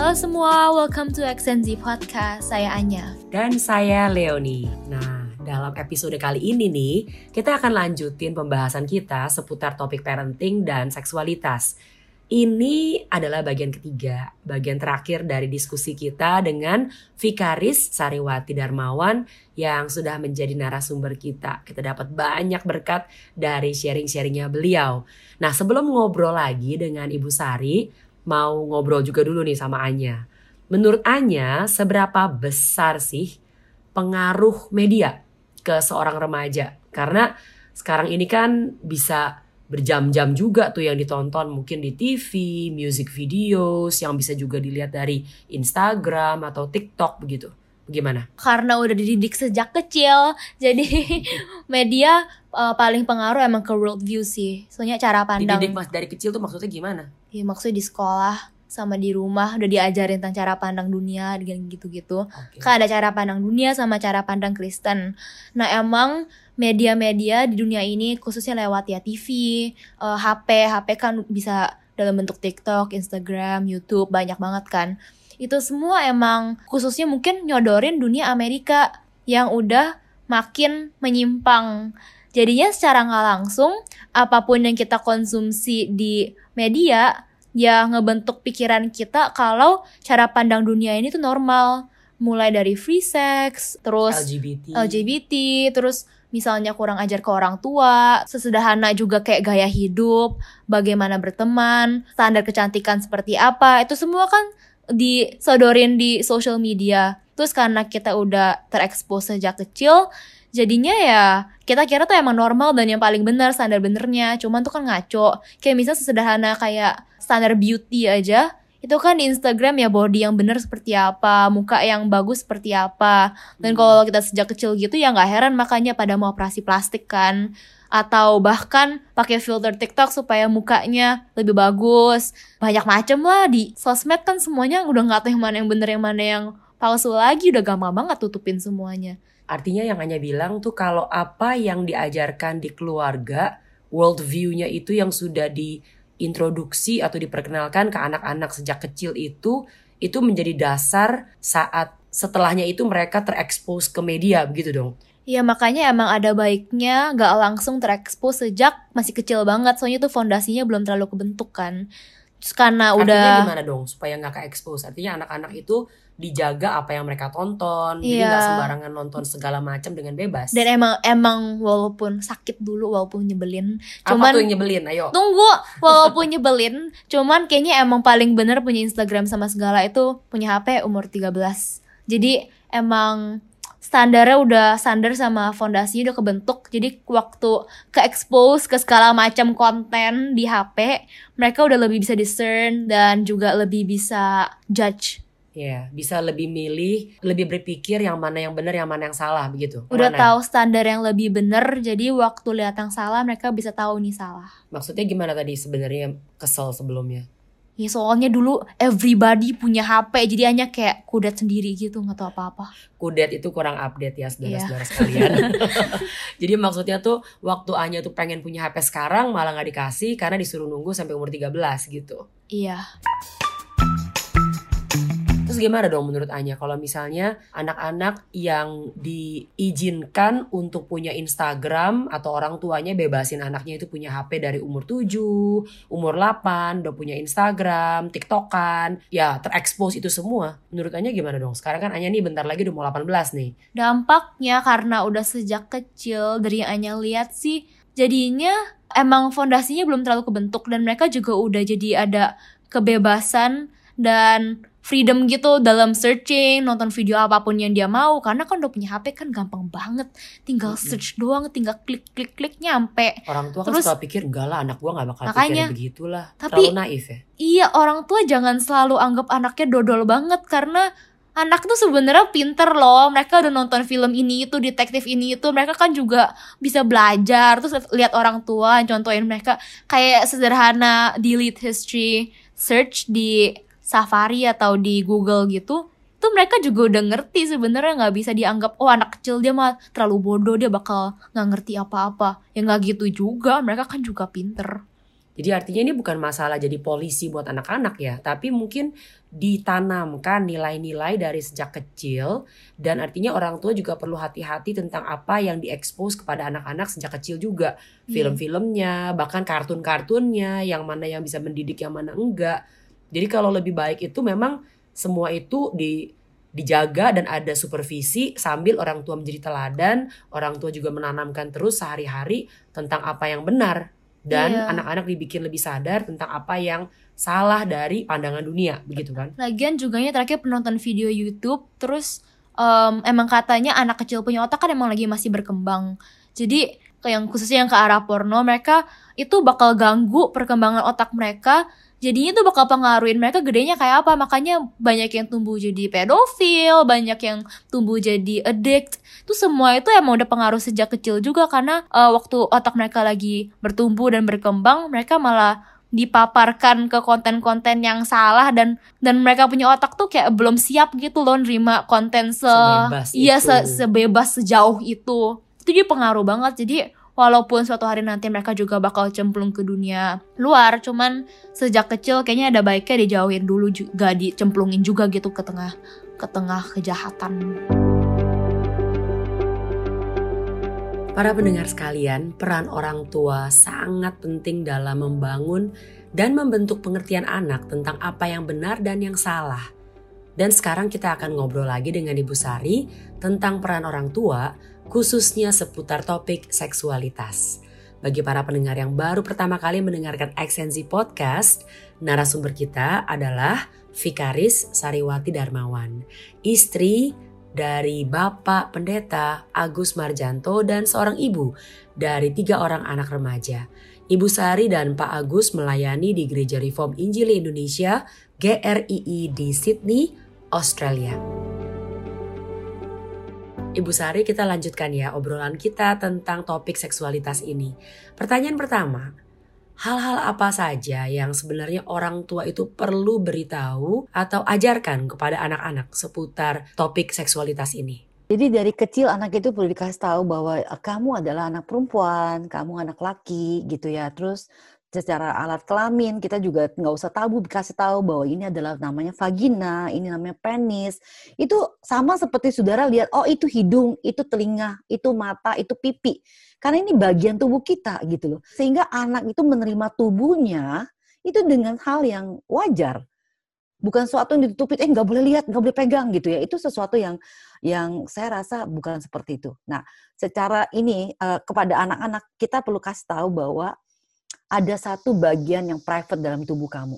Halo semua, welcome to XNZ Podcast. Saya Anya. Dan saya Leonie. Nah, dalam episode kali ini nih, kita akan lanjutin pembahasan kita seputar topik parenting dan seksualitas. Ini adalah bagian ketiga, bagian terakhir dari diskusi kita dengan Vikaris Sariwati Darmawan yang sudah menjadi narasumber kita. Kita dapat banyak berkat dari sharing-sharingnya beliau. Nah, sebelum ngobrol lagi dengan Ibu Sari, mau ngobrol juga dulu nih sama Anya. Menurut Anya, seberapa besar sih pengaruh media ke seorang remaja? Karena sekarang ini kan bisa berjam-jam juga tuh yang ditonton, mungkin di TV, music videos yang bisa juga dilihat dari Instagram atau TikTok begitu. Gimana? Karena udah dididik sejak kecil, jadi media paling pengaruh emang ke worldview sih. Soalnya cara pandang. Dididik dari kecil tuh maksudnya gimana? Ya, maksudnya di sekolah sama di rumah udah diajarin tentang cara pandang dunia gitu-gitu. Okay. Kan ada cara pandang dunia sama cara pandang Kristen. Nah emang media-media di dunia ini khususnya lewat ya TV, HP kan bisa dalam bentuk TikTok, Instagram, YouTube, banyak banget kan. Itu semua emang khususnya mungkin nyodorin dunia Amerika yang udah makin menyimpang. Jadinya secara nggak langsung apapun yang kita konsumsi di media ya ngebentuk pikiran kita kalau cara pandang dunia ini tuh normal. Mulai dari free sex, terus LGBT, terus misalnya kurang ajar ke orang tua, sesederhana juga kayak gaya hidup, bagaimana berteman, standar kecantikan seperti apa, itu semua kan disodorin di social media. Terus karena kita udah terekspos sejak kecil, jadinya ya kita kira tuh emang normal dan yang paling benar, standar benernya. Cuman tuh kan ngaco. Kayak misalnya sesederhana kayak standar beauty aja, itu kan di Instagram ya body yang bener seperti apa, muka yang bagus seperti apa. Dan kalau kita sejak kecil gitu ya gak heran makanya pada mau operasi plastik kan. Atau bahkan pakai filter TikTok supaya mukanya lebih bagus. Banyak macem lah di sosmed kan semuanya udah gak tahu yang mana yang bener yang mana yang palsu lagi. Udah gampang banget tutupin semuanya. Artinya yang Anya bilang tuh kalau apa yang diajarkan di keluarga, worldview-nya itu yang sudah diintroduksi atau diperkenalkan ke anak-anak sejak kecil itu menjadi dasar saat setelahnya itu mereka terekspos ke media, begitu dong? Ya makanya emang ada baiknya gak langsung terekspos sejak masih kecil banget. Soalnya tuh fondasinya belum terlalu kebentuk kan. Terus karena artinya gimana dong supaya gak ke-expose? Artinya anak-anak itu dijaga apa yang mereka tonton, jadi gak sembarangan nonton segala macam dengan bebas. Dan emang walaupun sakit dulu, walaupun nyebelin, apa tuh yang nyebelin? Ayo. Tunggu, walaupun nyebelin, cuman kayaknya emang paling bener punya Instagram sama segala itu punya HP umur 13. Jadi emang standarnya udah standar sama fondasinya udah kebentuk. Jadi waktu ke-expose ke segala macam konten di HP, mereka udah lebih bisa discern dan juga lebih bisa judge. Ya, bisa lebih milih, lebih berpikir yang mana yang benar, yang mana yang salah begitu. Udah tahu standar yang lebih benar, jadi waktu lihat yang salah mereka bisa tahu nih salah. Maksudnya gimana tadi sebenarnya kesel sebelumnya? Ya soalnya dulu everybody punya HP, jadi hanya kayak kudet sendiri gitu, nggak tahu apa-apa. Kudet itu kurang update ya saudara-saudara sekalian. Jadi maksudnya tuh waktu Anya tuh pengen punya HP sekarang malah nggak dikasih karena disuruh nunggu sampai umur 13 gitu. Iya. Terus gimana dong menurut Anya kalau misalnya anak-anak yang diizinkan untuk punya Instagram atau orang tuanya bebasin anaknya itu punya HP dari umur 7, umur 8 udah punya Instagram, TikTokan, ya terekspos itu semua. Menurut Anya gimana dong? Sekarang kan Anya nih bentar lagi udah mau 18 nih. Dampaknya karena udah sejak kecil dari yang Anya lihat sih jadinya emang fondasinya belum terlalu kebentuk dan mereka juga udah jadi ada kebebasan dan freedom gitu dalam searching, nonton video apapun yang dia mau. Karena kan udah punya HP kan gampang banget. Tinggal search doang, tinggal klik nyampe. Orang tua kan suka pikir, enggak lah anak gua gak bakal makanya, pikir begitulah. Tapi, terlalu naif ya? Iya, orang tua jangan selalu anggap anaknya dodol banget. Karena anak tuh sebenarnya pinter loh. Mereka udah nonton film ini itu, detektif ini itu. Mereka kan juga bisa belajar. Terus lihat orang tua, contohin mereka. Kayak sederhana delete history search di Safari atau di Google gitu, tuh mereka juga udah ngerti sebenarnya. Nggak bisa dianggap oh anak kecil dia mah terlalu bodoh, dia bakal nggak ngerti apa-apa. Ya nggak gitu juga, mereka kan juga pinter. Jadi artinya ini bukan masalah jadi polisi buat anak-anak ya, tapi mungkin ditanamkan nilai-nilai dari sejak kecil, dan artinya orang tua juga perlu hati-hati tentang apa yang diekspos kepada anak-anak sejak kecil juga. Iya. Film-filmnya, bahkan kartun-kartunnya, yang mana yang bisa mendidik, yang mana enggak. Jadi kalau lebih baik itu memang semua itu dijaga dan ada supervisi sambil orang tua menjadi teladan, orang tua juga menanamkan terus sehari-hari tentang apa yang benar. Dan Iya. anak-anak dibikin lebih sadar tentang apa yang salah dari pandangan dunia, begitu kan? Lagian juganya terakhir penonton video YouTube, terus emang katanya anak kecil punya otak kan emang lagi masih berkembang. Jadi yang khususnya yang ke arah porno, mereka itu bakal ganggu perkembangan otak mereka. Jadinya tuh bakal pengaruhin mereka gedenya kayak apa. Makanya banyak yang tumbuh jadi pedofil, banyak yang tumbuh jadi addict. Itu semua itu emang udah pengaruh sejak kecil juga, karena waktu otak mereka lagi bertumbuh dan berkembang, mereka malah dipaparkan ke konten-konten yang salah, dan mereka punya otak tuh kayak belum siap gitu loh nerima konten Sebebas iya itu. sebebas sejauh itu. Itu dia pengaruh banget. Jadi walaupun suatu hari nanti mereka juga bakal cemplung ke dunia luar, cuman sejak kecil kayaknya ada baiknya dijauhin dulu, juga dicemplungin juga gitu ke tengah kejahatan. Para pendengar sekalian, peran orang tua sangat penting dalam membangun dan membentuk pengertian anak tentang apa yang benar dan yang salah. Dan sekarang kita akan ngobrol lagi dengan Ibu Sari tentang peran orang tua, khususnya seputar topik seksualitas. Bagi para pendengar yang baru pertama kali mendengarkan Eksensi Podcast, narasumber kita adalah Vikaris Sariwati Darmawan, istri dari Bapak Pendeta Agus Marjanto dan seorang ibu dari 3 orang anak remaja. Ibu Sari dan Pak Agus melayani di Gereja Reform Injili Indonesia GRII di Sydney, Australia. Ibu Sari, kita lanjutkan ya obrolan kita tentang topik seksualitas ini. Pertanyaan pertama, hal-hal apa saja yang sebenarnya orang tua itu perlu beritahu atau ajarkan kepada anak-anak seputar topik seksualitas ini? Jadi dari kecil anak itu perlu dikasih tahu bahwa kamu adalah anak perempuan, kamu anak laki gitu ya. Terus secara alat kelamin kita juga nggak usah tabu, dikasih tahu bahwa ini adalah namanya vagina, ini namanya penis. Itu sama seperti saudara lihat, oh itu hidung, itu telinga, itu mata, itu pipi. Karena ini bagian tubuh kita gitu loh. Sehingga anak itu menerima tubuhnya itu dengan hal yang wajar. Bukan sesuatu yang ditutupi, nggak boleh lihat, nggak boleh pegang gitu ya. Itu sesuatu yang saya rasa bukan seperti itu. Nah, secara ini kepada anak-anak kita perlu kasih tahu bahwa ada satu bagian yang private dalam tubuh kamu.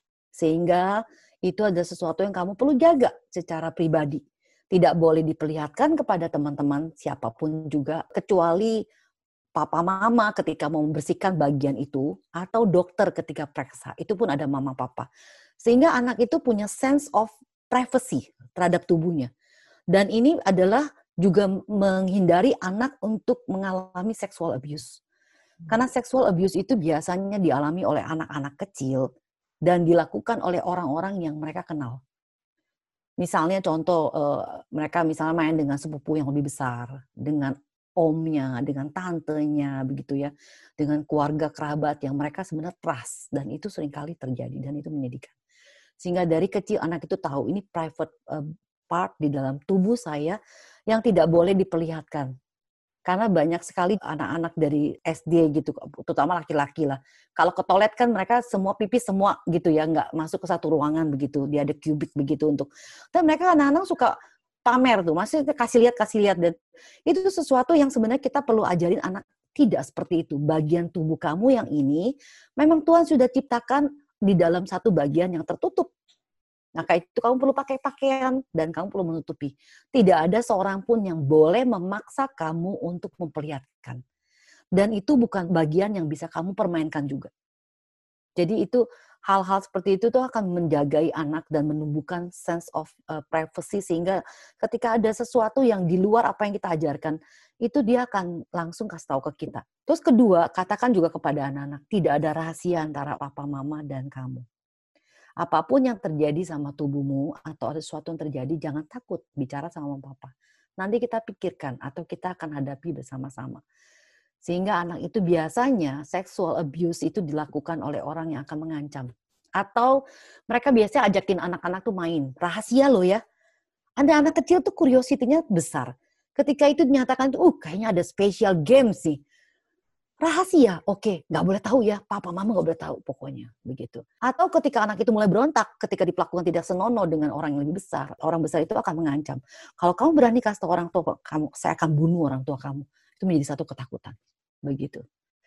Sehingga itu ada sesuatu yang kamu perlu jaga secara pribadi. Tidak boleh diperlihatkan kepada teman-teman siapapun juga, kecuali papa mama ketika mau membersihkan bagian itu, atau dokter ketika periksa. Itu pun ada mama papa. Sehingga anak itu punya sense of privacy terhadap tubuhnya. Dan ini adalah juga menghindari anak untuk mengalami sexual abuse. Karena sexual abuse itu biasanya dialami oleh anak-anak kecil dan dilakukan oleh orang-orang yang mereka kenal. Misalnya contoh, mereka misalnya main dengan sepupu yang lebih besar, dengan omnya, dengan tantenya, begitu ya, dengan keluarga kerabat yang mereka sebenarnya trust, dan itu seringkali terjadi dan itu menyedihkan. Sehingga dari kecil anak itu tahu ini private part di dalam tubuh saya yang tidak boleh diperlihatkan. Karena banyak sekali anak-anak dari SD gitu, terutama laki-laki lah. Kalau ke toilet kan mereka semua pipis semua gitu ya, nggak masuk ke satu ruangan begitu. Dia ada kubik begitu untuk. Dan mereka anak-anak suka pamer tuh, maksudnya kasih lihat. Dan itu sesuatu yang sebenarnya kita perlu ajarin anak, tidak seperti itu. Bagian tubuh kamu yang ini, memang Tuhan sudah ciptakan di dalam satu bagian yang tertutup. Maka itu kamu perlu pakai pakaian dan kamu perlu menutupi. Tidak ada seorang pun yang boleh memaksa kamu untuk memperlihatkan. Dan itu bukan bagian yang bisa kamu permainkan juga. Jadi itu hal-hal seperti itu tuh akan menjagai anak dan menumbuhkan sense of privacy, sehingga ketika ada sesuatu yang di luar apa yang kita ajarkan, itu dia akan langsung kasih tahu ke kita. Terus kedua, katakan juga kepada anak-anak, tidak ada rahasia antara papa, mama, dan kamu. Apapun yang terjadi sama tubuhmu atau ada sesuatu yang terjadi, jangan takut bicara sama papa. Nanti kita pikirkan atau kita akan hadapi bersama-sama. Sehingga anak itu biasanya sexual abuse itu dilakukan oleh orang yang akan mengancam. Atau mereka biasanya ajakin anak-anak tuh main. Rahasia loh ya. Ada anak kecil tuh curiosity-nya besar. Ketika itu dinyatakan tuh, kayaknya ada special game sih. Rahasia, oke, nggak boleh tahu ya, papa mama nggak boleh tahu pokoknya begitu. Atau ketika anak itu mulai berontak, ketika diperlakukan tidak senonoh dengan orang yang lebih besar, orang besar itu akan mengancam. Kalau kamu berani kasih tahu orang tua kamu, saya akan bunuh orang tua kamu. Itu menjadi satu ketakutan, begitu.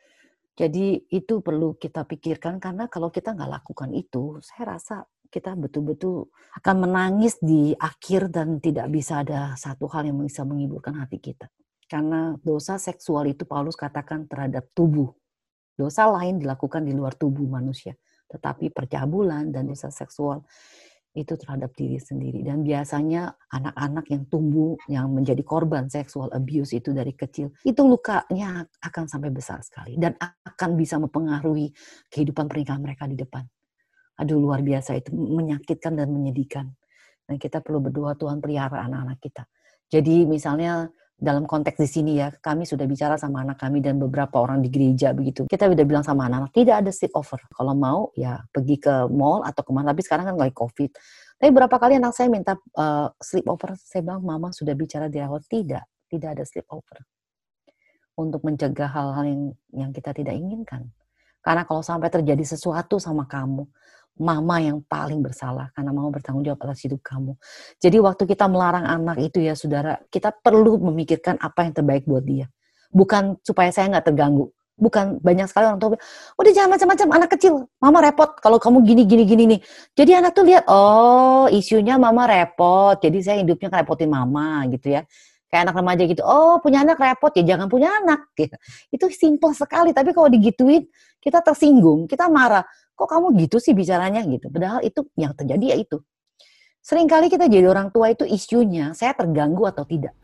Jadi itu perlu kita pikirkan karena kalau kita nggak lakukan itu, saya rasa kita betul-betul akan menangis di akhir dan tidak bisa ada satu hal yang bisa menghiburkan hati kita. Karena dosa seksual itu Paulus katakan terhadap tubuh. Dosa lain dilakukan di luar tubuh manusia. Tetapi percabulan dan dosa seksual itu terhadap diri sendiri. Dan biasanya anak-anak yang tumbuh, yang menjadi korban seksual abuse itu dari kecil, itu lukanya akan sampai besar sekali. Dan akan bisa mempengaruhi kehidupan pernikahan mereka di depan. Aduh, luar biasa, itu menyakitkan dan menyedihkan. Dan kita perlu berdoa, Tuhan pelihara anak-anak kita. Jadi misalnya dalam konteks di sini ya, kami sudah bicara sama anak kami dan beberapa orang di gereja begitu. Kita udah bilang sama anak-anak, tidak ada sleepover. Kalau mau ya pergi ke mall atau kemana. Tapi sekarang kan lagi COVID. Tapi berapa kali anak saya minta sleepover. Saya bilang, Mama sudah bicara di awal. Tidak ada sleepover. Untuk mencegah hal-hal yang kita tidak inginkan. Karena kalau sampai terjadi sesuatu sama kamu, Mama yang paling bersalah karena Mama bertanggung jawab atas hidup kamu. Jadi waktu kita melarang anak itu ya saudara, kita perlu memikirkan apa yang terbaik buat dia. Bukan supaya saya nggak terganggu. Bukan, banyak sekali orang tua, udah jangan macam-macam anak kecil. Mama repot kalau kamu gini nih. Jadi anak tuh lihat, isunya Mama repot. Jadi saya hidupnya ngerepotin Mama gitu ya. Kayak anak remaja gitu, punya anak repot ya jangan punya anak. Gitu. Itu simple sekali, tapi kalau digituin kita tersinggung, kita marah. Kok kamu gitu sih bicaranya gitu. Padahal itu yang terjadi ya itu. Seringkali kita jadi orang tua itu isunya saya terganggu atau tidak.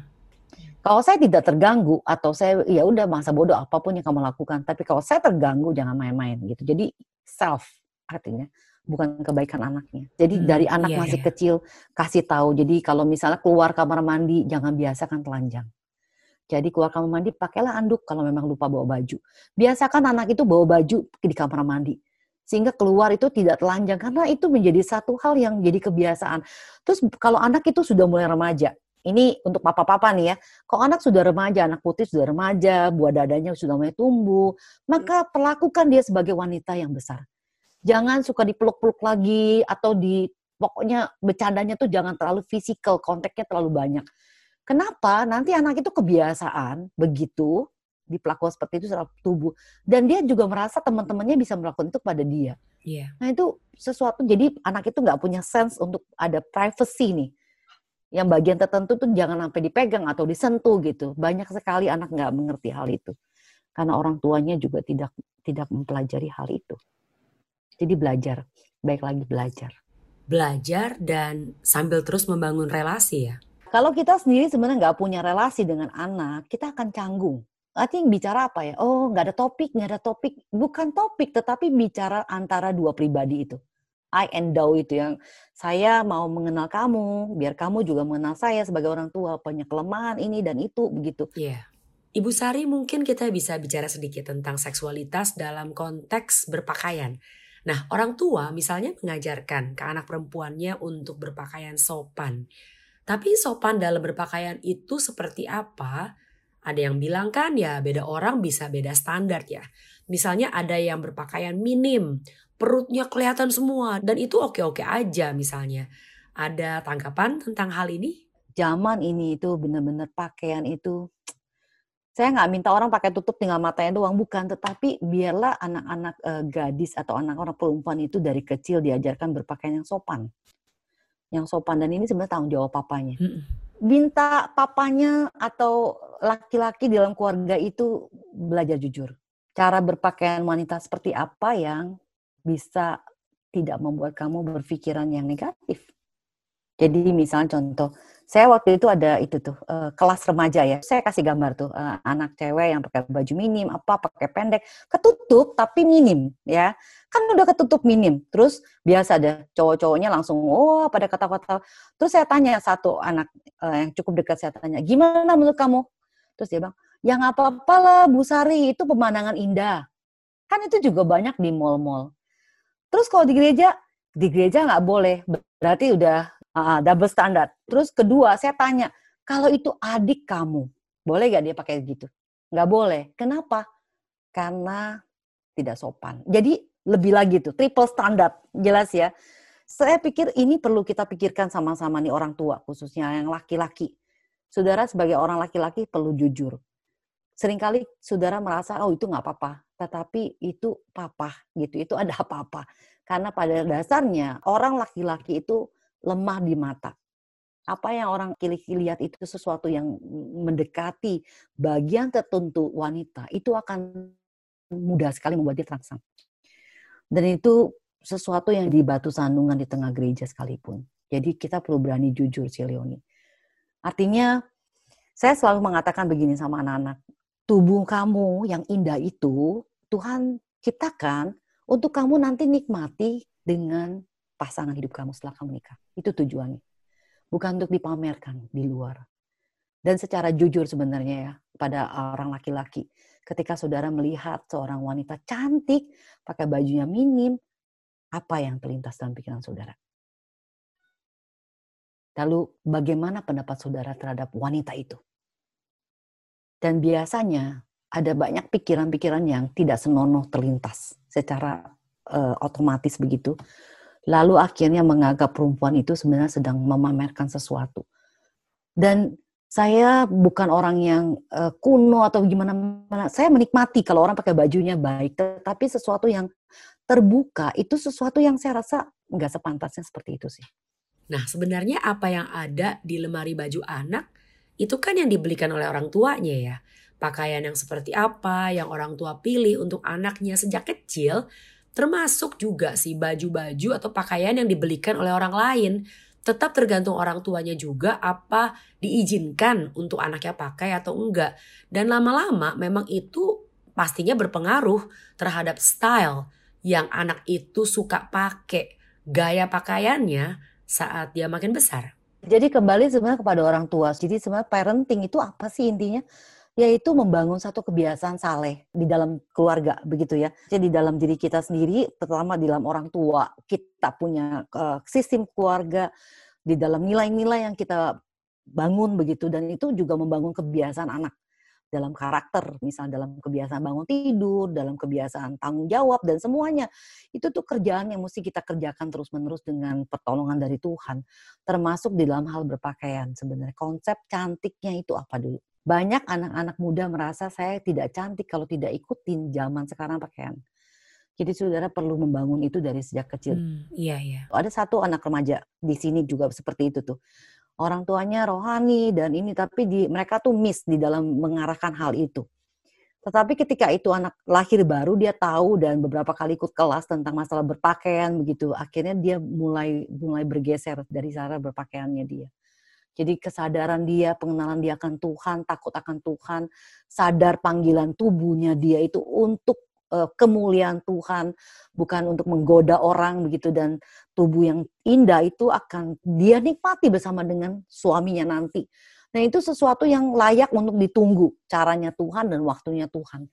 Kalau saya tidak terganggu atau saya ya udah masa bodoh apapun yang kamu lakukan. Tapi kalau saya terganggu jangan main-main gitu. Jadi self artinya bukan kebaikan anaknya. Jadi dari anak masih kecil kasih tahu. Jadi kalau misalnya keluar kamar mandi jangan biasakan telanjang. Jadi keluar kamar mandi pakailah anduk kalau memang lupa bawa baju. Biasakan anak itu bawa baju di kamar mandi. Sehingga keluar itu tidak telanjang. Karena itu menjadi satu hal yang jadi kebiasaan. Terus kalau anak itu sudah mulai remaja. Ini untuk papa-papa nih ya. Kalau anak sudah remaja, anak putih sudah remaja, buah dadanya sudah mulai tumbuh. Maka perlakukan dia sebagai wanita yang besar. Jangan suka dipeluk-peluk lagi. Atau pokoknya bercandanya tuh jangan terlalu fisikal. Kontaknya terlalu banyak. Kenapa? Nanti anak itu kebiasaan begitu diperlakukan seperti itu secara tubuh dan dia juga merasa teman-temannya bisa melakukan itu pada dia. Nah itu sesuatu jadi anak itu nggak punya sense untuk ada privacy nih. Yang bagian tertentu tuh jangan sampai dipegang atau disentuh gitu. Banyak sekali anak nggak mengerti hal itu karena orang tuanya juga tidak mempelajari hal itu. Jadi belajar, baik lagi belajar dan sambil terus membangun relasi ya. Kalau kita sendiri sebenarnya nggak punya relasi dengan anak, kita akan canggung. Artinya bicara apa ya? Nggak ada topik. Bukan topik, tetapi bicara antara dua pribadi itu. I and thou itu yang saya mau mengenal kamu, biar kamu juga mengenal saya sebagai orang tua, punya kelemahan ini dan itu, begitu. Iya. Ibu Sari, mungkin kita bisa bicara sedikit tentang seksualitas dalam konteks berpakaian. Nah, orang tua misalnya mengajarkan ke anak perempuannya untuk berpakaian sopan. Tapi sopan dalam berpakaian itu seperti apa? Ada yang bilang kan ya beda orang bisa beda standar ya. Misalnya ada yang berpakaian minim, perutnya kelihatan semua dan itu oke-oke aja misalnya. Ada tanggapan tentang hal ini? Zaman ini itu benar-benar pakaian itu, saya nggak minta orang pakai tutup tinggal matanya doang, bukan. Tetapi biarlah anak-anak gadis atau anak-anak perempuan itu dari kecil diajarkan berpakaian yang sopan. Yang sopan dan ini sebenarnya tanggung jawab papanya. Minta papanya atau laki-laki dalam keluarga itu belajar jujur. Cara berpakaian wanita seperti apa yang bisa tidak membuat kamu berpikiran yang negatif. Jadi misalnya contoh, saya waktu itu ada itu tuh kelas remaja ya. Saya kasih gambar tuh anak cewek yang pakai baju minim, pakai pendek, ketutup tapi minim ya. Kan udah ketutup minim. Terus biasa ada cowok-cowoknya langsung pada kata-kata. Terus saya tanya satu anak yang cukup dekat, saya tanya, "Gimana menurut kamu?" Terus dia bilang, Ya nggak apa-apa lah Bu Sari, itu pemandangan indah. Kan itu juga banyak di mall-mall. Terus kalau di gereja nggak boleh. Berarti udah double standard. Terus kedua, saya tanya, kalau itu adik kamu, boleh nggak dia pakai gitu? Nggak boleh. Kenapa? Karena tidak sopan. Jadi lebih lagi tuh, triple standard. Jelas ya. Saya pikir ini perlu kita pikirkan sama-sama nih orang tua, khususnya yang laki-laki. Saudara sebagai orang laki-laki perlu jujur. Seringkali saudara merasa, oh itu nggak apa-apa. Tetapi itu papa gitu, itu ada apa-apa. Karena pada dasarnya orang laki-laki itu lemah di mata. Apa yang orang laki-laki lihat itu sesuatu yang mendekati bagian tertentu wanita, itu akan mudah sekali membuat dia terangsang. Dan itu sesuatu yang di batu sandungan di tengah gereja sekalipun. Jadi kita perlu berani jujur sih Leonie. Artinya saya selalu mengatakan begini sama anak-anak. Tubuh kamu yang indah itu Tuhan ciptakan untuk kamu nanti nikmati dengan pasangan hidup kamu setelah kamu nikah. Itu tujuannya. Bukan untuk dipamerkan di luar. Dan secara jujur sebenarnya ya, pada orang laki-laki. Ketika saudara melihat seorang wanita cantik, pakai bajunya minim, apa yang terlintas dalam pikiran saudara? Lalu bagaimana pendapat saudara terhadap wanita itu? Dan biasanya ada banyak pikiran-pikiran yang tidak senonoh terlintas secara otomatis begitu. Lalu akhirnya menganggap perempuan itu sebenarnya sedang memamerkan sesuatu. Dan saya bukan orang yang kuno atau gimana. Saya menikmati kalau orang pakai bajunya baik. Tetapi sesuatu yang terbuka itu sesuatu yang saya rasa nggak sepantasnya seperti itu sih. Nah, sebenarnya apa yang ada di lemari baju anak itu kan yang dibelikan oleh orang tuanya ya. Pakaian yang seperti apa yang orang tua pilih untuk anaknya sejak kecil, termasuk juga sih baju-baju atau pakaian yang dibelikan oleh orang lain. Tetap tergantung orang tuanya juga apa diizinkan untuk anaknya pakai atau enggak. Dan lama-lama memang itu pastinya berpengaruh terhadap style yang anak itu suka pakai, gaya pakaiannya saat dia makin besar. Jadi kembali sebenarnya kepada orang tua. Jadi sebenarnya parenting itu apa sih intinya? Yaitu membangun satu kebiasaan saleh di dalam keluarga, begitu ya. Jadi di dalam diri kita sendiri, terutama di dalam orang tua, kita punya sistem keluarga, di dalam nilai-nilai yang kita bangun begitu, dan itu juga membangun kebiasaan anak dalam karakter, misalnya dalam kebiasaan bangun tidur, dalam kebiasaan tanggung jawab, dan semuanya. Itu tuh kerjaan yang mesti kita kerjakan terus-menerus dengan pertolongan dari Tuhan. Termasuk di dalam hal berpakaian sebenarnya. Konsep cantiknya itu apa dulu? Banyak anak-anak muda merasa saya tidak cantik kalau tidak ikutin zaman sekarang pakaian. Jadi saudara perlu membangun itu dari sejak kecil. Iya. Ada satu anak remaja di sini juga seperti itu tuh. Orang tuanya rohani dan ini, tapi mereka tuh miss di dalam mengarahkan hal itu. Tetapi ketika itu anak lahir baru, dia tahu dan beberapa kali ikut kelas tentang masalah berpakaian begitu. Akhirnya dia mulai bergeser dari cara berpakaiannya dia. Jadi kesadaran dia, pengenalan dia akan Tuhan, takut akan Tuhan, sadar panggilan tubuhnya dia itu untuk kemuliaan Tuhan, bukan untuk menggoda orang begitu, dan tubuh yang indah itu akan dia nikmati bersama dengan suaminya nanti. Nah itu sesuatu yang layak untuk ditunggu, caranya Tuhan dan waktunya Tuhan.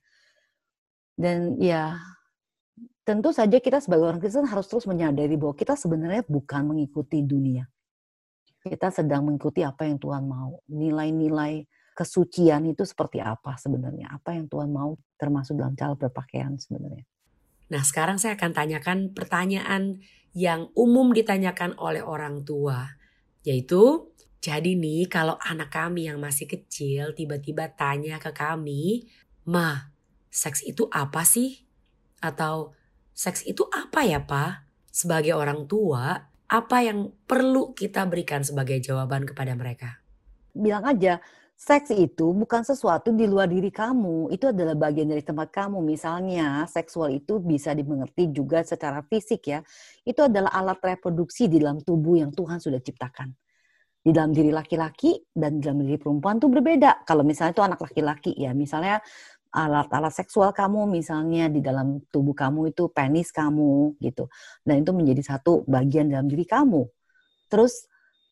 Dan ya tentu saja kita sebagai orang Kristen harus terus menyadari bahwa kita sebenarnya bukan mengikuti dunia. Kita sedang mengikuti apa yang Tuhan mau. Nilai-nilai kesucian itu seperti apa sebenarnya? Apa yang Tuhan mau termasuk dalam cara berpakaian sebenarnya. Nah, sekarang saya akan tanyakan pertanyaan yang umum ditanyakan oleh orang tua. Yaitu, jadi nih kalau anak kami yang masih kecil tiba-tiba tanya ke kami, "Ma, seks itu apa sih?" Atau, "Seks itu apa ya, Pa?" Sebagai orang tua, apa yang perlu kita berikan sebagai jawaban kepada mereka? Bilang aja, seks itu bukan sesuatu di luar diri kamu. Itu adalah bagian dari tempat kamu. Misalnya, seksual itu bisa dimengerti juga secara fisik ya. Itu adalah alat reproduksi di dalam tubuh yang Tuhan sudah ciptakan. Di dalam diri laki-laki dan di dalam diri perempuan itu berbeda. Kalau misalnya itu anak laki-laki ya, misalnya alat-alat seksual kamu misalnya di dalam tubuh kamu itu penis kamu gitu. Dan itu menjadi satu bagian dalam diri kamu. Terus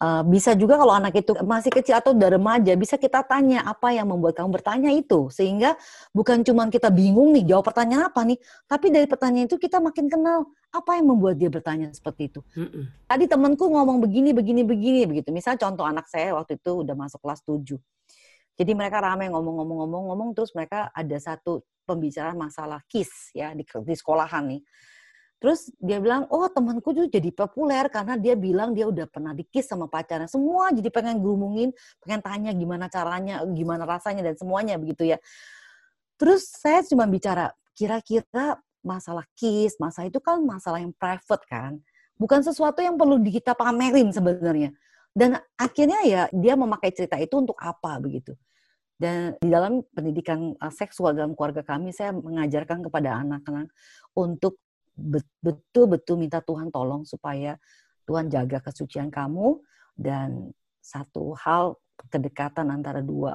Bisa juga kalau anak itu masih kecil atau udah remaja, bisa kita tanya apa yang membuat kamu bertanya itu. Sehingga bukan cuma kita bingung nih jawab pertanyaan apa nih, tapi dari pertanyaan itu kita makin kenal apa yang membuat dia bertanya seperti itu. Tadi temanku ngomong begini, begitu. Misal contoh anak saya waktu itu udah masuk kelas 7. Jadi mereka ramai ngomong, terus mereka ada satu pembicaraan masalah KIS ya di sekolahan nih. Terus dia bilang, oh temanku tuh jadi populer karena dia bilang dia udah pernah di-kiss sama pacarnya. Semua jadi pengen gerumungin, pengen tanya gimana caranya, gimana rasanya dan semuanya begitu ya. Terus saya cuma bicara, kira-kira masalah kiss, masalah itu kan masalah yang private kan. Bukan sesuatu yang perlu kita pamerin sebenarnya. Dan akhirnya ya dia memakai cerita itu untuk apa begitu. Dan di dalam pendidikan seksual dalam keluarga kami, saya mengajarkan kepada anak-anak untuk betul-betul minta Tuhan tolong supaya Tuhan jaga kesucian kamu, dan satu hal kedekatan antara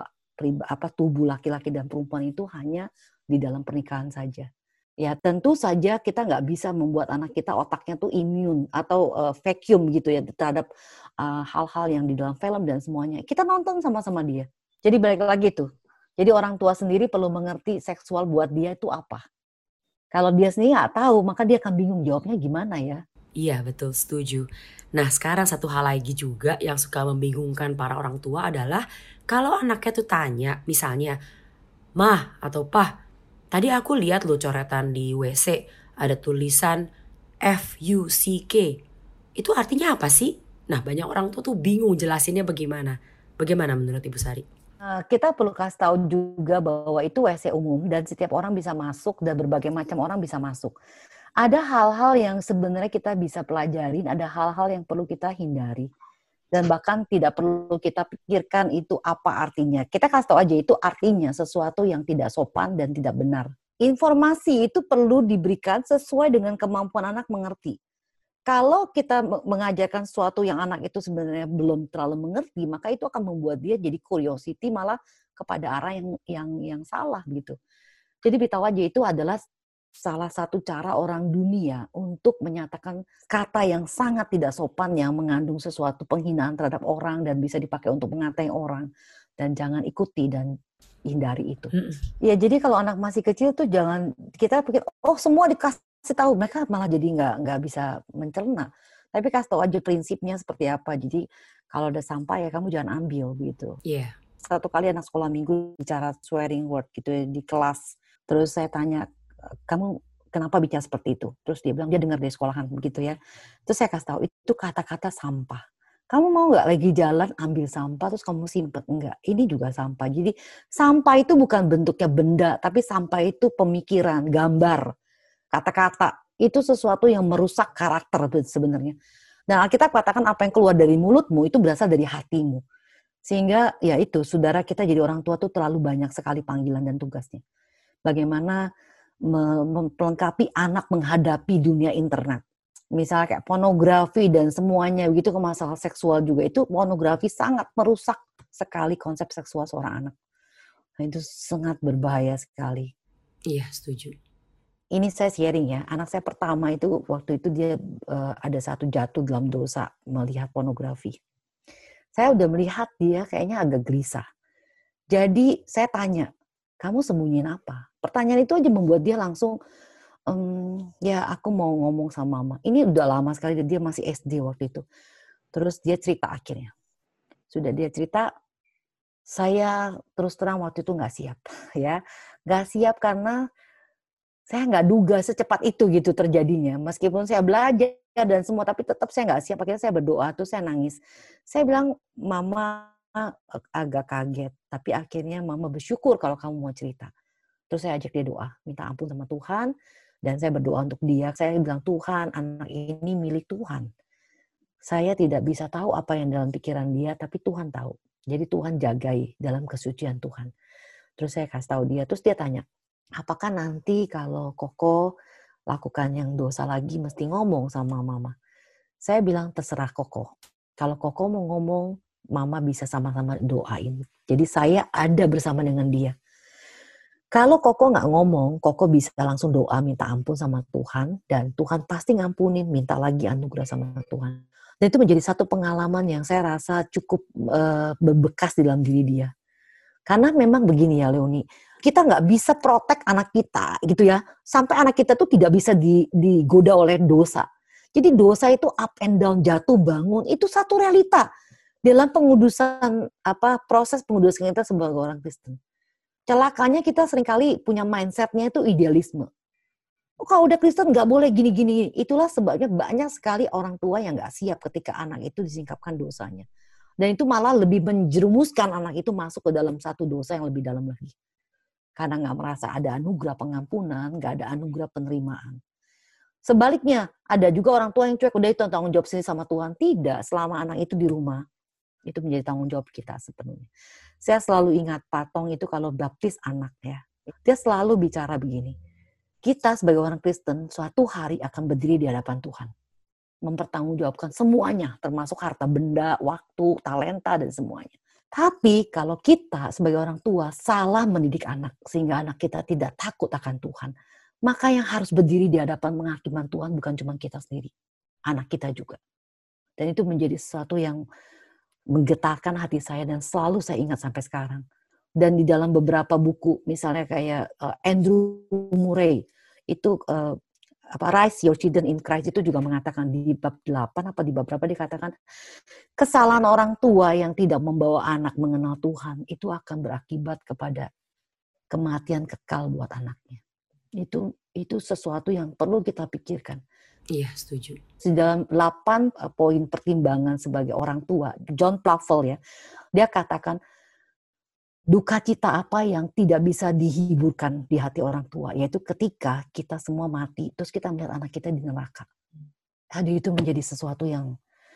tubuh laki-laki dan perempuan itu hanya di dalam pernikahan saja. Ya tentu saja kita nggak bisa membuat anak kita otaknya tuh imun atau vacuum gitu ya terhadap hal-hal yang di dalam film dan semuanya. Kita nonton sama-sama dia. Jadi balik lagi tuh. Jadi orang tua sendiri perlu mengerti seksual buat dia itu apa. Kalau dia sendiri nggak tahu, maka dia akan bingung jawabnya gimana ya. Iya, betul, setuju. Nah, sekarang satu hal lagi juga yang suka membingungkan para orang tua adalah kalau anaknya tuh tanya, misalnya, Mah atau Pah, tadi aku lihat lo coretan di WC, ada tulisan FUCK. Itu artinya apa sih? Nah, banyak orang tua tuh bingung jelasinnya bagaimana. Bagaimana menurut Ibu Sari? Kita perlu kasih tahu juga bahwa itu WC umum dan setiap orang bisa masuk dan berbagai macam orang bisa masuk. Ada hal-hal yang sebenarnya kita bisa pelajarin, ada hal-hal yang perlu kita hindari. Dan bahkan tidak perlu kita pikirkan itu apa artinya. Kita kasih tahu aja itu artinya sesuatu yang tidak sopan dan tidak benar. Informasi itu perlu diberikan sesuai dengan kemampuan anak mengerti. Kalau kita mengajarkan sesuatu yang anak itu sebenarnya belum terlalu mengerti, maka itu akan membuat dia jadi curiosity malah kepada arah yang salah gitu. Jadi beritahu aja itu adalah salah satu cara orang dunia untuk menyatakan kata yang sangat tidak sopan yang mengandung sesuatu penghinaan terhadap orang dan bisa dipakai untuk mengatai orang, dan jangan ikuti dan hindari itu. Ya jadi kalau anak masih kecil tuh jangan kita pikir oh semua dikasih tahu, mereka malah jadi nggak bisa mencerna. Tapi kasih tahu aja prinsipnya seperti apa. Jadi kalau ada sampah ya kamu jangan ambil gitu. Iya. Satu kali anak sekolah minggu bicara swearing word gitu ya, di kelas. Terus saya tanya, kamu kenapa bicara seperti itu? Terus dia bilang dia dengar dari sekolahan begitu ya. Terus saya kasih tahu itu kata-kata sampah. Kamu mau nggak lagi jalan ambil sampah terus kamu simpen? Enggak, ini juga sampah. Jadi sampah itu bukan bentuknya benda, tapi sampah itu pemikiran, gambar, kata-kata. Itu sesuatu yang merusak karakter sebenarnya. Dan Alkitab katakan apa yang keluar dari mulutmu itu berasal dari hatimu. Sehingga ya itu, saudara kita jadi orang tua tuh terlalu banyak sekali panggilan dan tugasnya. Bagaimana melengkapi anak menghadapi dunia internet. Misalnya kayak pornografi dan semuanya begitu, ke masalah seksual juga. Itu pornografi sangat merusak sekali konsep seksual seorang anak. Nah, itu sangat berbahaya sekali. Iya, setuju. Ini saya sharing ya, anak saya pertama itu waktu itu dia ada satu jatuh dalam dosa melihat pornografi. Saya udah melihat dia kayaknya agak gelisah. Jadi saya tanya, kamu sembunyiin apa? Pertanyaan itu aja membuat dia langsung, ya aku mau ngomong sama mama. Ini udah lama sekali, dia masih SD waktu itu. Terus dia cerita akhirnya. Sudah dia cerita, saya terus terang waktu itu nggak siap. Ya, nggak siap karena saya nggak duga secepat itu gitu terjadinya. Meskipun saya belajar dan semua, tapi tetap saya nggak siap. Akhirnya saya berdoa, terus saya nangis. Saya bilang, Mama agak kaget. Tapi akhirnya Mama bersyukur kalau kamu mau cerita. Terus saya ajak dia doa, minta ampun sama Tuhan. Dan saya berdoa untuk dia. Saya bilang, Tuhan, anak ini milik Tuhan. Saya tidak bisa tahu apa yang dalam pikiran dia, tapi Tuhan tahu. Jadi Tuhan jagai dalam kesucian Tuhan. Terus saya kasih tahu dia, terus dia tanya, apakah nanti kalau Koko lakukan yang dosa lagi mesti ngomong sama Mama? Saya bilang terserah Koko. Kalau Koko mau ngomong, Mama bisa sama-sama doain. Jadi saya ada bersama dengan dia. Kalau Koko nggak ngomong, Koko bisa langsung doa minta ampun sama Tuhan, dan Tuhan pasti ngampunin, minta lagi anugerah sama Tuhan. Dan itu menjadi satu pengalaman yang saya rasa cukup berbekas di dalam diri dia. Karena memang begini ya Leoni, kita nggak bisa protek anak kita gitu ya, sampai anak kita tuh tidak bisa digoda oleh dosa. Jadi dosa itu up and down, jatuh bangun, itu satu realita dalam pengudusan proses pengudusan kita sebagai orang Kristen. Celakanya kita seringkali punya mindsetnya itu idealisme. Oh, kalau udah Kristen nggak boleh gini-gini. Itulah sebabnya banyak sekali orang tua yang nggak siap ketika anak itu disingkapkan dosanya. Dan itu malah lebih menjerumuskan anak itu masuk ke dalam satu dosa yang lebih dalam lagi. Karena nggak merasa ada anugerah pengampunan, nggak ada anugerah penerimaan. Sebaliknya, ada juga orang tua yang cuek, udah itu tanggung jawab sini sama Tuhan. Tidak, selama anak itu di rumah, itu menjadi tanggung jawab kita sepenuhnya. Saya selalu ingat Patong itu kalau baptis anak ya. Dia selalu bicara begini. Kita sebagai orang Kristen suatu hari akan berdiri di hadapan Tuhan. Mempertanggungjawabkan semuanya, termasuk harta benda, waktu, talenta, dan semuanya. Tapi kalau kita sebagai orang tua salah mendidik anak, sehingga anak kita tidak takut akan Tuhan, maka yang harus berdiri di hadapan menghakiman Tuhan bukan cuma kita sendiri, anak kita juga. Dan itu menjadi sesuatu yang menggetarkan hati saya dan selalu saya ingat sampai sekarang. Dan di dalam beberapa buku, misalnya kayak Andrew Murray, itu Raise Your Children in Christ, itu juga mengatakan di bab 8 apa di bab berapa dikatakan, kesalahan orang tua yang tidak membawa anak mengenal Tuhan, itu akan berakibat kepada kematian kekal buat anaknya. Itu sesuatu yang perlu kita pikirkan. Iya, setuju. Di dalam 8 poin pertimbangan sebagai orang tua, John Plavell ya, dia katakan duka cita apa yang tidak bisa dihiburkan di hati orang tua, yaitu ketika kita semua mati, terus kita melihat anak kita di neraka. Jadi itu menjadi sesuatu yang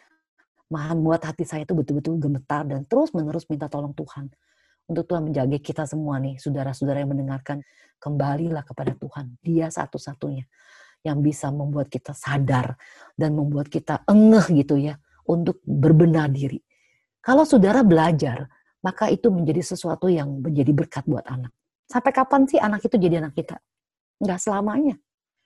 membuat hati saya itu betul-betul gemetar dan terus-menerus minta tolong Tuhan. Untuk Tuhan menjaga kita semua nih, saudara-saudara yang mendengarkan, kembalilah kepada Tuhan. Dia satu-satunya yang bisa membuat kita sadar dan membuat kita engeh gitu ya untuk berbenah diri. Kalau saudara belajar, maka itu menjadi sesuatu yang menjadi berkat buat anak. Sampai kapan sih anak itu jadi anak kita? Enggak selamanya.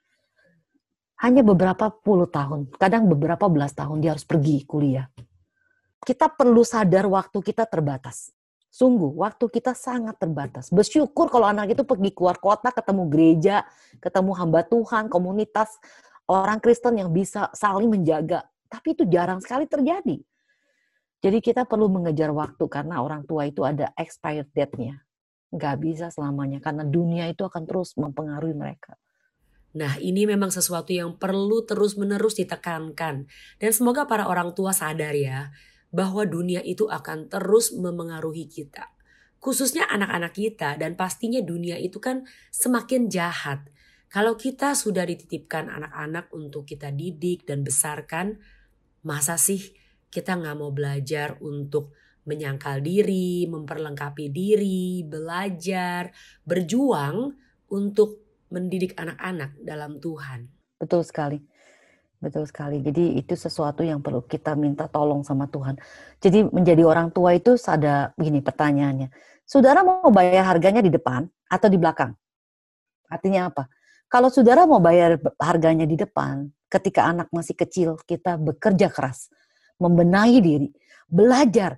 Hanya beberapa puluh tahun, kadang beberapa belas tahun dia harus pergi kuliah. Kita perlu sadar waktu kita terbatas. Sungguh, waktu kita sangat terbatas. Bersyukur kalau anak itu pergi keluar kota, ketemu gereja, ketemu hamba Tuhan, komunitas orang Kristen yang bisa saling menjaga. Tapi itu jarang sekali terjadi. Jadi kita perlu mengejar waktu karena orang tua itu ada expired date-nya. Nggak bisa selamanya karena dunia itu akan terus mempengaruhi mereka. Nah, ini memang sesuatu yang perlu terus-menerus ditekankan. Dan semoga para orang tua sadar ya, bahwa dunia itu akan terus memengaruhi kita. Khususnya anak-anak kita, dan pastinya dunia itu kan semakin jahat. Kalau kita sudah dititipkan anak-anak untuk kita didik dan besarkan, masa sih kita gak mau belajar untuk menyangkal diri, memperlengkapi diri, belajar, berjuang untuk mendidik anak-anak dalam Tuhan. Betul sekali. Betul sekali. Jadi itu sesuatu yang perlu kita minta tolong sama Tuhan. Jadi menjadi orang tua itu ada begini pertanyaannya. Saudara mau bayar harganya di depan atau di belakang? Artinya apa? Kalau saudara mau bayar harganya di depan, ketika anak masih kecil, kita bekerja keras, membenahi diri, belajar.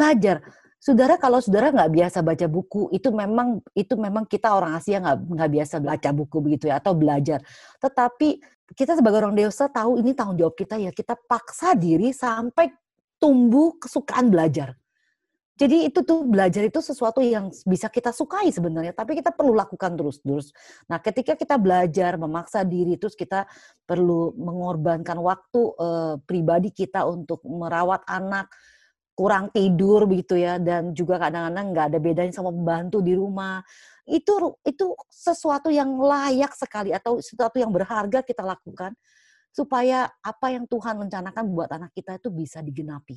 Saudara, kalau saudara nggak biasa baca buku, itu memang kita orang Asia nggak biasa baca buku begitu ya, atau belajar. Tetapi kita sebagai orang dewasa tahu ini tanggung jawab kita ya, kita paksa diri sampai tumbuh kesukaan belajar. Jadi itu tuh belajar itu sesuatu yang bisa kita sukai sebenarnya, tapi kita perlu lakukan terus. Nah, ketika kita belajar, memaksa diri, terus kita perlu mengorbankan waktu pribadi kita untuk merawat anak, kurang tidur begitu ya, dan juga kadang-kadang nggak ada bedanya sama pembantu di rumah. Itu sesuatu yang layak sekali atau sesuatu yang berharga kita lakukan supaya apa yang Tuhan rencanakan buat anak kita itu bisa digenapi.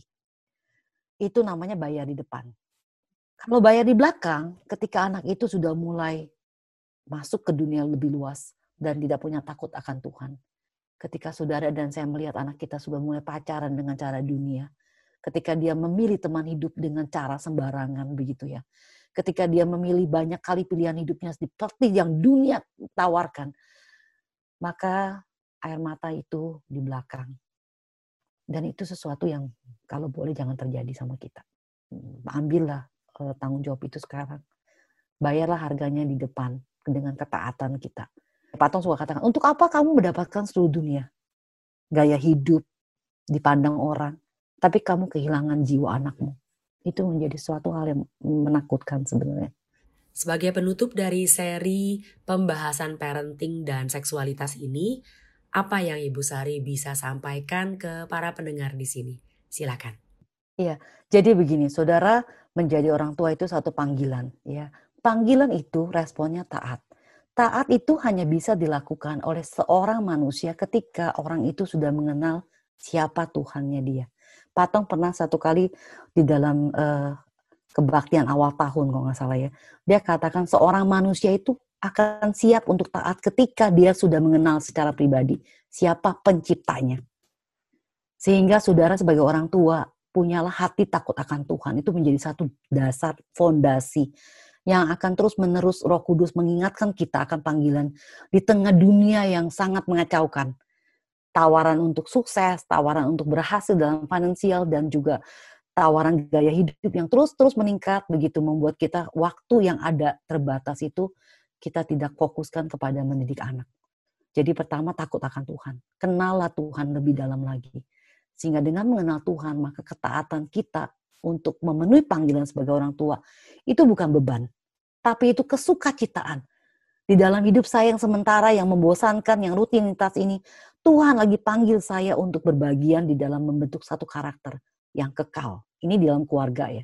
Itu namanya bayar di depan. Kalau bayar di belakang, ketika anak itu sudah mulai masuk ke dunia lebih luas dan tidak punya takut akan Tuhan. Ketika saudara dan saya melihat anak kita sudah mulai pacaran dengan cara dunia, ketika dia memilih teman hidup dengan cara sembarangan begitu ya. ketika dia memilih banyak kali pilihan hidupnya seperti yang dunia tawarkan, maka air mata itu di belakang. Dan itu sesuatu yang kalau boleh jangan terjadi sama kita. Ambillah tanggung jawab itu sekarang. Bayarlah harganya di depan dengan ketaatan kita. Patong suka katakan, untuk apa kamu mendapatkan seluruh dunia? Gaya hidup dipandang orang, tapi kamu kehilangan jiwa anakmu. Itu menjadi suatu hal yang menakutkan sebenarnya. Sebagai penutup dari seri pembahasan parenting dan seksualitas ini, apa yang Ibu Sari bisa sampaikan ke para pendengar di sini? Silakan. Iya, jadi begini, saudara, menjadi orang tua itu satu panggilan, ya. Panggilan itu responnya taat. Taat itu hanya bisa dilakukan oleh seorang manusia ketika orang itu sudah mengenal siapa Tuhannya dia. Patong pernah satu kali di dalam kebaktian awal tahun kalau nggak salah ya, dia katakan seorang manusia itu akan siap untuk taat ketika dia sudah mengenal secara pribadi siapa penciptanya. Sehingga saudara sebagai orang tua punyalah hati takut akan Tuhan. Itu menjadi satu dasar fondasi yang akan terus menerus Roh Kudus mengingatkan kita akan panggilan di tengah dunia yang sangat mengacaukan. Tawaran untuk sukses, tawaran untuk berhasil dalam finansial, dan juga tawaran gaya hidup yang terus meningkat, begitu membuat kita waktu yang ada terbatas itu kita tidak fokuskan kepada mendidik anak. Jadi pertama takut akan Tuhan. Kenallah Tuhan lebih dalam lagi. Sehingga dengan mengenal Tuhan, maka ketaatan kita untuk memenuhi panggilan sebagai orang tua, itu bukan beban. Tapi itu kesukacitaan. Di dalam hidup saya yang sementara, yang membosankan, yang rutinitas ini, Tuhan lagi panggil saya untuk berbagian di dalam membentuk satu karakter yang kekal. Ini di dalam keluarga ya.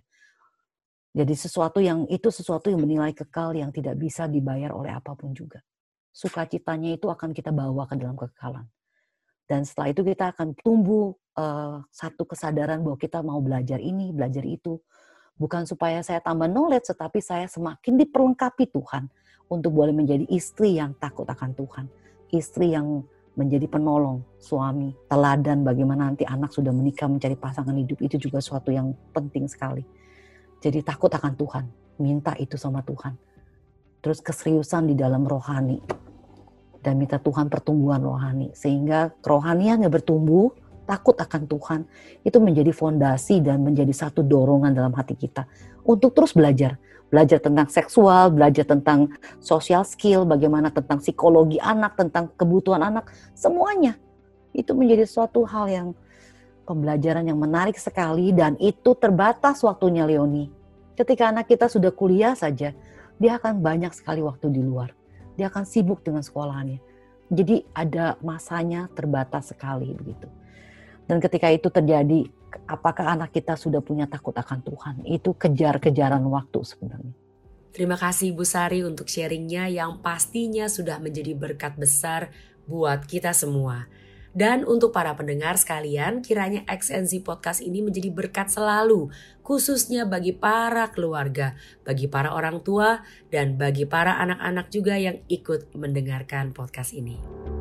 Jadi sesuatu yang bernilai kekal yang tidak bisa dibayar oleh apapun juga. Sukacitanya itu akan kita bawa ke dalam kekekalan. Dan setelah itu kita akan tumbuh satu kesadaran bahwa kita mau belajar ini, belajar itu. Bukan supaya saya tambah knowledge, tetapi saya semakin diperlengkapi Tuhan untuk boleh menjadi istri yang takut akan Tuhan. Istri yang menjadi penolong, suami, teladan bagaimana nanti anak sudah menikah mencari pasangan hidup, itu juga suatu yang penting sekali. Jadi takut akan Tuhan, minta itu sama Tuhan. Terus keseriusan di dalam rohani. Dan minta Tuhan pertumbuhan rohani. Sehingga kerohaniannya bertumbuh, takut akan Tuhan, itu menjadi fondasi dan menjadi satu dorongan dalam hati kita. Untuk terus belajar. Belajar tentang seksual, belajar tentang social skill, bagaimana tentang psikologi anak, tentang kebutuhan anak, semuanya. Itu menjadi suatu hal yang pembelajaran yang menarik sekali, dan itu terbatas waktunya, Leonie. Ketika anak kita sudah kuliah saja, dia akan banyak sekali waktu di luar. Dia akan sibuk dengan sekolahannya. Jadi ada masanya terbatas sekali begitu. Dan ketika itu terjadi, apakah anak kita sudah punya takut akan Tuhan? Itu kejar-kejaran waktu sebenarnya. Terima kasih Bu Sari untuk sharingnya yang pastinya sudah menjadi berkat besar buat kita semua. Dan untuk para pendengar sekalian, kiranya XNZ Podcast ini menjadi berkat selalu, khususnya bagi para keluarga, bagi para orang tua, dan bagi para anak-anak juga yang ikut mendengarkan podcast ini.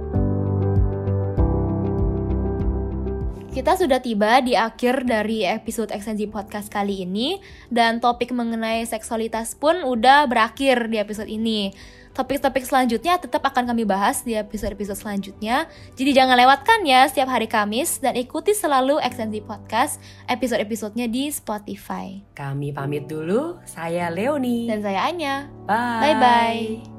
Kita sudah tiba di akhir dari episode XNZ Podcast kali ini, dan topik mengenai seksualitas pun udah berakhir di episode ini. Topik-topik selanjutnya tetap akan kami bahas di episode-episode selanjutnya. Jadi jangan lewatkan ya setiap hari Kamis, dan ikuti selalu XNZ Podcast episode-episodenya di Spotify. Kami pamit dulu, saya Leonie. Dan saya Anya. Bye. Bye-bye.